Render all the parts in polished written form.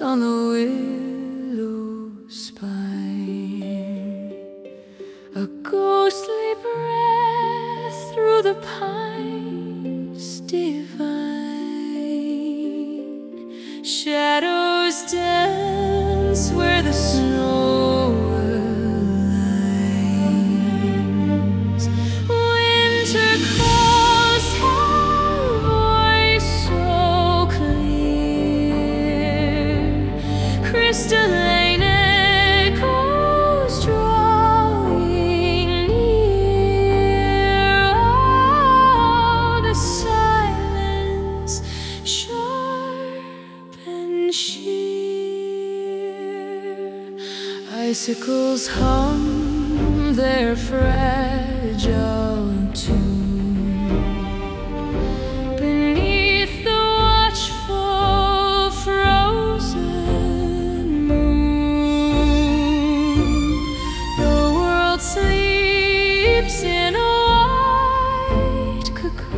on the willow spine, a ghostly breath through the pines divine. Shadows dance where the snow aligns. Winter calls her voice so clear, crystalline echoes drawing near. Oh, the silence sharp and sheer. Icicles hum their fragile tune beneath the watchful frozen moon. The world sleeps in a white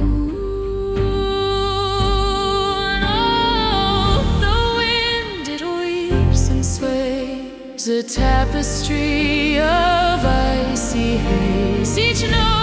cocoon. Oh, the wind, it weeps and sways, a tapestry of icy haze. Each note